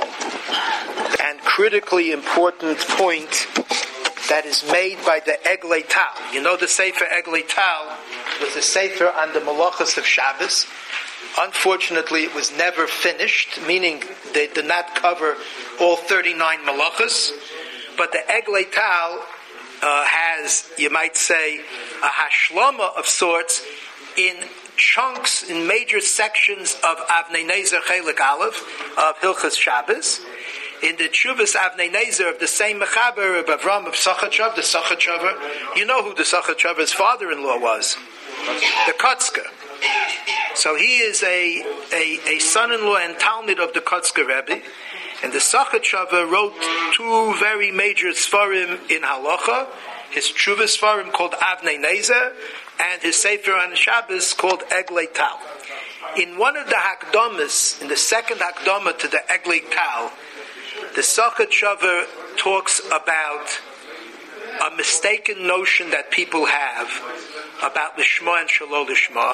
and critically important point that is made by the Eglei Tal. You know the Sefer Eglei Tal was a Sefer on the Malachos of Shabbos. Unfortunately, it was never finished, meaning they did not cover all thirty-nine Malachos. But the Eglei Tal uh, has, you might say, a hashlama of sorts in chunks, in major sections of Avnei Nezer Chelik Aleph of Hilchas Shabbos. In the Tshuvas Avnei Nezer of the same Mechaber of Avram of Sachachav, the Sachachaver, you know who the Sachachaver's father-in-law was, the Kotzker. So he is a, a, a son-in-law and Talmud of the Kotzker Rebbe, and the Sachachaver wrote two very major Sfarim in Halacha, his Tshuvas Sfarim called Avnei Nezer, and his Sefer on Shabbos called Eglei Tal. In one of the Hakdamas, in the second Hakdama to the Eglei Tal, the Sachachaver talks about a mistaken notion that people have about Lishma and Shalol Lishma,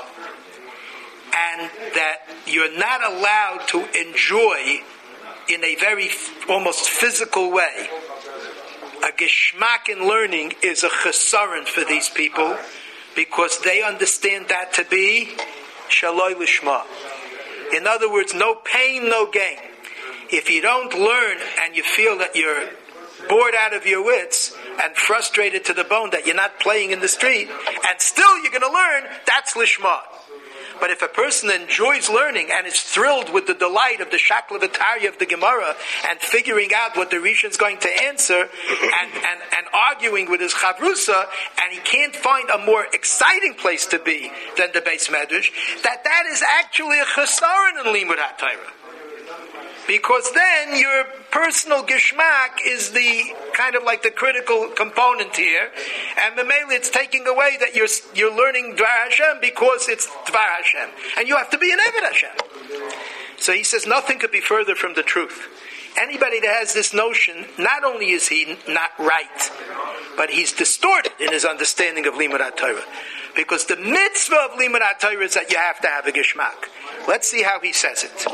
and that you're not allowed to enjoy in a very almost physical way. A geschmack in learning is a chesaron for these people, because they understand that to be shaloi lishma. In other words, no pain, no gain. If you don't learn and you feel that you're bored out of your wits and frustrated to the bone that you're not playing in the street, and still you're going to learn, that's lishma. But if a person enjoys learning and is thrilled with the delight of the Shaklavataria of the Gemara and figuring out what the Rishon is going to answer and, and, and arguing with his Chavrusa, and he can't find a more exciting place to be than the Beis Medrash, that that is actually a chesaron in Limud HaTorah. Because then your personal geschmack is the kind of like the critical component here, and Mamela it's taking away that you're you're learning Dvar Hashem because it's Dvar Hashem, and you have to be an Eved Hashem. So he says nothing could be further from the truth. Anybody that has this notion, not only is he not right, but he's distorted in his understanding of Limud HaTorah. Because the mitzvah of Limud HaTorah is that you have to have a geschmack. Let's see how he says it.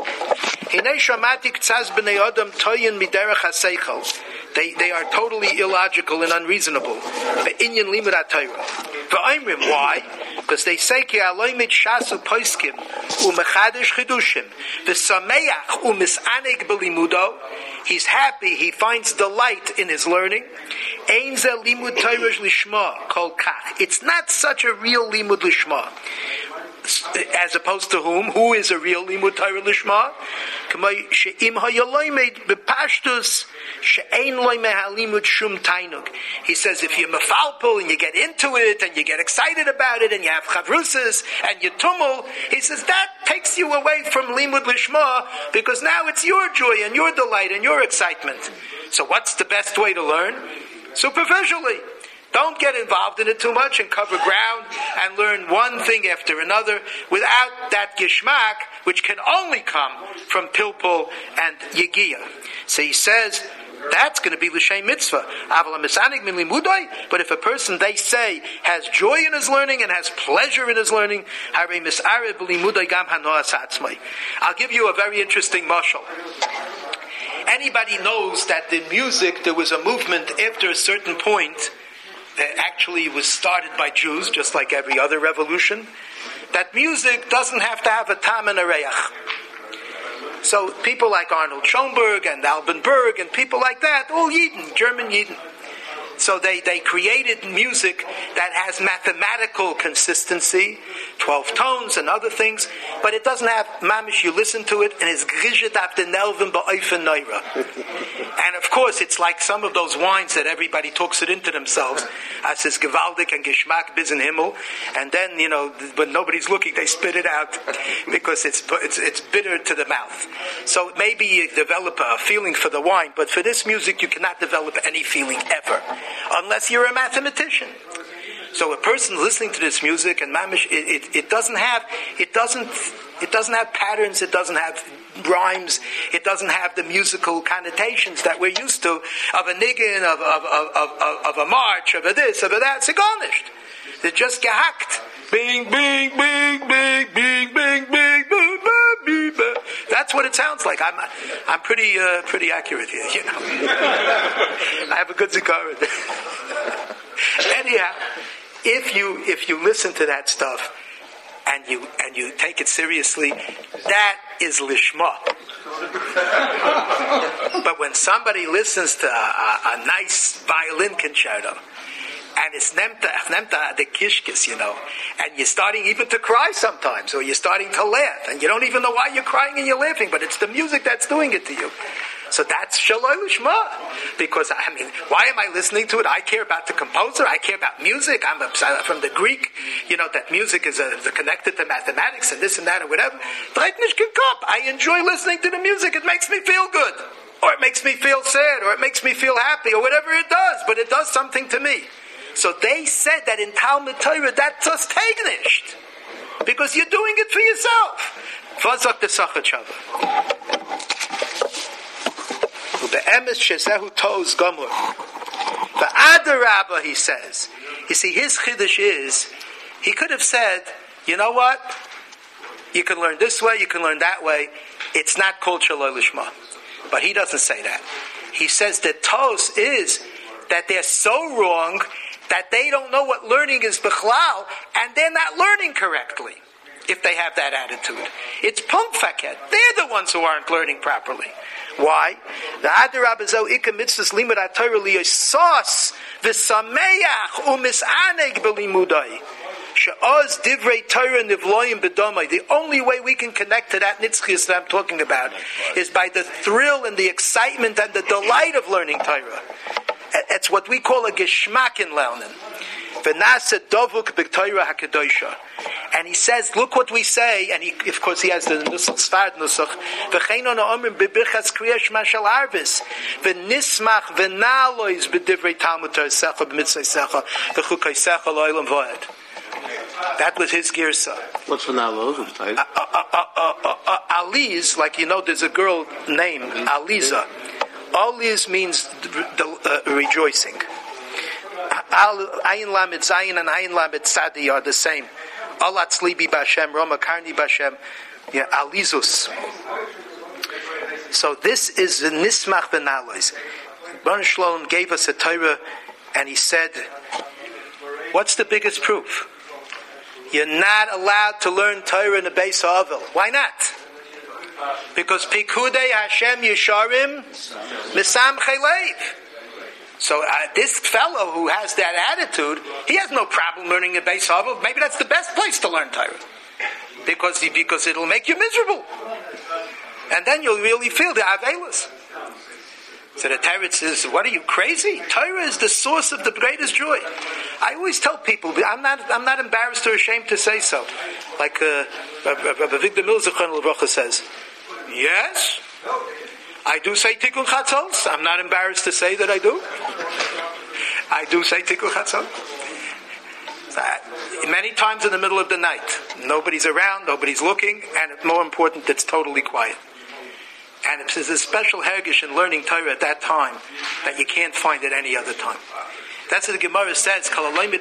They, they are totally illogical and unreasonable. Why? Because they say he's happy, he finds delight in his learning. It's not such a real limud lishma. As opposed to whom? Who is a real limud Torah lishma? He says if you're mefalpul and you get into it and you get excited about it and you have chavrusas and you tumul, he says that takes you away from limud lishma, because now it's your joy and your delight and your excitement. So what's the best way to learn? Superficially. Don't get involved in it too much and cover ground and learn one thing after another without that gishmak, which can only come from pilpul and yegiya. So he says, that's going to be l'shem mitzvah. But if a person, they say, has joy in his learning and has pleasure in his learning, I'll give you a very interesting mashal. Anybody knows that the music, there was a movement after a certain point, that actually was started by Jews, just like every other revolution, that music doesn't have to have a tam and a reach. So people like Arnold Schoenberg and Alban Berg and people like that, all Yidden, German Yidden, So they, they created music that has mathematical consistency, twelve tones and other things, but it doesn't have mamish. You listen to it and it's grishet af de nelven ba'ofen neira. And of course, it's like some of those wines that everybody talks it into themselves. As is gewaldig and geschmack bis in himmel. And then, you know, when nobody's looking, they spit it out because it's it's it's bitter to the mouth. So maybe you develop a feeling for the wine, but for this music, you cannot develop any feeling ever. Unless you're a mathematician. So a person listening to this music and mamish, it, it, it doesn't have, it doesn't, it doesn't have patterns, it doesn't have rhymes, it doesn't have the musical connotations that we're used to of a niggin, of, of, of, of, of a march, of a this, of a that. It's garnished. They're just gehackt. Bing, bing, bing, bing, bing, bing, bing, bing, bing, bing. That's what it sounds like. I'm, I'm pretty, uh, pretty accurate here. You know, I have a good zikaron. Anyhow, if you if you listen to that stuff and you and you take it seriously, that is lishma. But when somebody listens to a, a, a nice violin concerto, and it's nemta, nemta the kishkis, you know, and you're starting even to cry sometimes, or you're starting to laugh, and you don't even know why you're crying and you're laughing, but it's the music that's doing it to you. So that's shaloi lishma. Because, I mean, why am I listening to it? I care about the composer, I care about music, I'm from the Greek, you know, that music is uh, connected to mathematics and this and that or whatever. I enjoy listening to the music, it makes me feel good. Or it makes me feel sad, or it makes me feel happy, or whatever it does, but it does something to me. So they said that in Talmud Torah, that's just tegnisht. Because you're doing it for yourself. Vazak the Sachachava. The emes shezehu toz gomur. The adarabba, he says. You see, his chiddush is, he could have said, you know what? You can learn this way, you can learn that way. It's not called shaloi lishma. But he doesn't say that. He says that toz is that they're so wrong that they don't know what learning is bichlal, and they're not learning correctly if they have that attitude. It's punk faket. They're the ones who aren't learning properly. Why? The adarab is ikka mitzvahs limud haTorah liyosas v'sameach umisaneg belimudai she'oz divrei Torah nivloyim b'domai. The only way we can connect to that nitzchias that I'm talking about is by the thrill and the excitement and the delight of learning Torah. It's what we call a geschmack in lernen. V'nasa dovuk b'Torah hakadoisha. And he says, look what we say, and he, of course he has the nusach, sfard nusach, v'cheino na'omrim b'birchas kriyash mashal arvis, v'nismach v'nalois b'divrei Talmud Torah secha b'mitzvah secha, v'chukay secha lo'olam v'oed. That was his girsa. What's v'nalois? Uh, uh, uh, uh, uh, uh, Aliz, like you know, there's a girl named Aliza. Aliz means uh, rejoicing. Ayin Lamed Zayin and Ayin Lamed Tzadi are the same. Alatz Libi Bashem, Roma Karni Bashem, yeah, Alizus. So this is the Nismach Benalois. Ron Shalom gave us a Torah, and he said, what's the biggest proof? You're not allowed to learn Torah in the Beis Havel. Why not? Because Pikudei Hashem Yesharim Misam Chelev. So uh, this fellow who has that attitude, he has no problem learning a Beis Havel. Maybe that's the best place to learn Torah, because because it'll make you miserable, and then you'll really feel the avelos. So the Torah says, "What are you crazy? Torah is the source of the greatest joy." I always tell people, I'm not I'm not embarrassed or ashamed to say so. Like uh, Rabbi Victor Milzer Levracha says, "Yes." I do say Tikkun Chatzos. I'm not embarrassed to say that I do. I do say Tikkun Chatzos. Many times in the middle of the night. Nobody's around, nobody's looking, and more important, it's totally quiet. And there's a special hergish in learning Torah at that time that you can't find at any other time. That's what the Gemara says.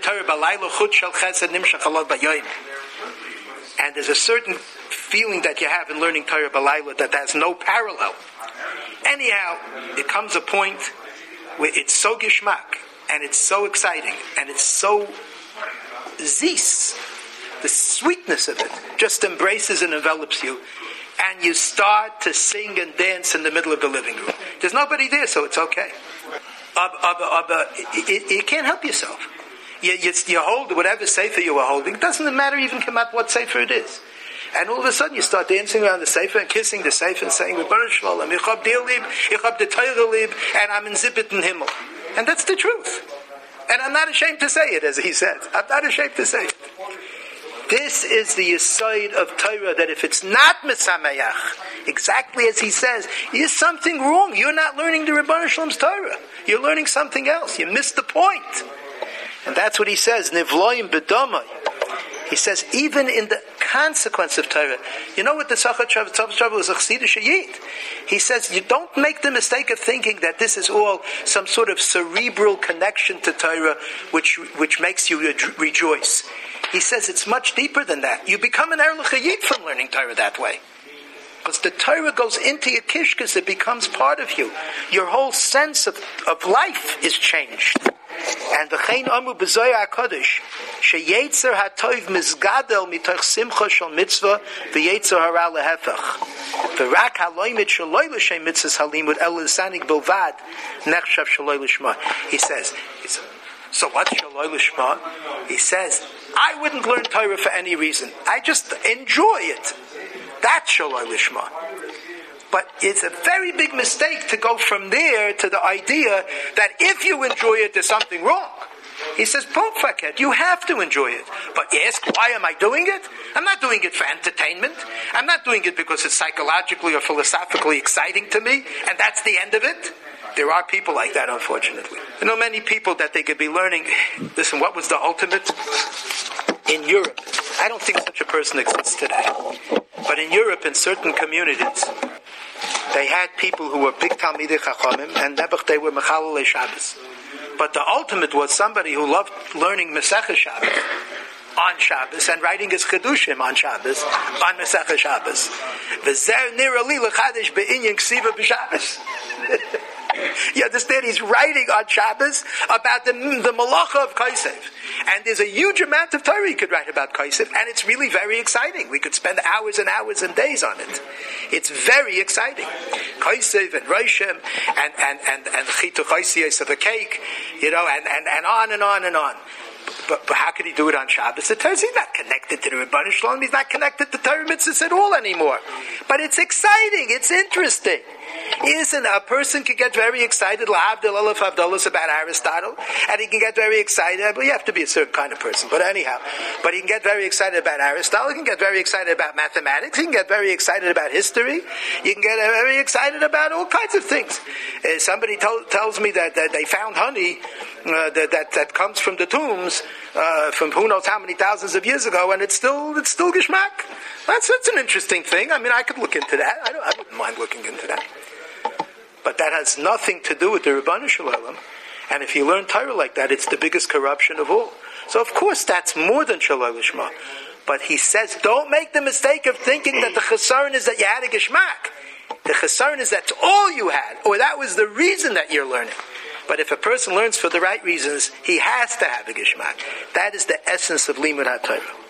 And there's a certain feeling that you have in learning Torah Balayla that has no parallel. Anyhow, it comes a point where it's so gishmak, and it's so exciting, and it's so zis, the sweetness of it just embraces and envelops you, and you start to sing and dance in the middle of the living room. There's nobody there, so it's okay. uh, uh, uh, uh, you, you can't help yourself. You, you, you hold whatever sefer you were holding. It doesn't matter even come out what sefer it is. And all of a sudden you start dancing around the sefer and kissing the sefer and saying, Rebbeinu Shalom, ich hab dir lieb, ich hab der Teure lieb, and I'm in Zibbiten Himmel. And that's the truth. And I'm not ashamed to say it, as he said. I'm not ashamed to say it. This is the yesod of Torah, that if it's not Mesamayach, exactly as he says, is something wrong. You're not learning the Rebbeinu Shalom's Torah. You're learning something else. You missed the point. And that's what he says, Nivloim B'domai. He says, even in the consequence of Torah, you know what the Sachat Shavah is a Chsidish Yid? He says, you don't make the mistake of thinking that this is all some sort of cerebral connection to Torah which which makes you rejoice. He says it's much deeper than that. You become an Erlich Yid from learning Torah that way. Because the Torah goes into your kishkas, it becomes part of you. Your whole sense of, of life is changed. And v'chein amu b'zoyar HaKadosh sheyetzer hatoiv mizgadel mitoch simcha shel mitzvah v'yetzer hara lehefach v'rak haloymit shaloi l'shem mitzvahs halimud el l'sanik bilvad nechshav shaloi l'shma. He says, so what's shaloi l'shma? He says, I wouldn't learn Torah for any reason. I just enjoy it. That's shaloi l'shma. But it's a very big mistake to go from there to the idea that if you enjoy it, there's something wrong. He says, Pumfaket, you have to enjoy it. But ask, why am I doing it? I'm not doing it for entertainment. I'm not doing it because it's psychologically or philosophically exciting to me, and that's the end of it. There are people like that, unfortunately. I know many people that they could be learning, listen, what was the ultimate? In Europe, I don't think such a person exists today. But in Europe, in certain communities, they had people who were big Talmidei Chachamim, and nebuch they were Mechalelei Shabbos. But the ultimate was somebody who loved learning Masechah Shabbos on Shabbos and writing his Chedushim on Shabbos on Masechah Shabbos. V'zer nira li l'chadish be'inyan ksiva b'Shabbos. You understand? He's writing on Shabbos about the, the malacha of Kaisev. And there's a huge amount of Torah he could write about Kaisev, and it's really very exciting. We could spend hours and hours and days on it. It's very exciting. Kaisev and Roshim and and and and Chitu Chaisiyos of a cake, you know, and, and, and on and on and on. But, but how could he do it on Shabbos? It turns he's not connected to the Rebbeinu Shalom. He's not connected to Torah mitzvahs at all anymore. But it's exciting. It's interesting. Isn't a person can get very excited, la'avdil alaf avdalos, about Aristotle, and he can get very excited, but you have to be a certain kind of person, but anyhow, but he can get very excited about Aristotle, he can get very excited about mathematics, he can get very excited about history, you can get very excited about all kinds of things. Uh, somebody tell, tells me that, that they found honey uh, that, that that comes from the tombs uh, from who knows how many thousands of years ago, and it's still it's still geschmack. That's, that's an interesting thing. I mean, I could look into that. I, don't, I wouldn't mind looking into that. But that has nothing to do with the Rebbeinu Shalom. And if you learn Torah like that, it's the biggest corruption of all. So of course that's more than Shaloi Lishma. But he says, don't make the mistake of thinking that the chesaron is that you had a geschmack. The chesaron is that's all you had, or that was the reason that you're learning. But if a person learns for the right reasons, he has to have a geschmack. That is the essence of Limud HaTorah.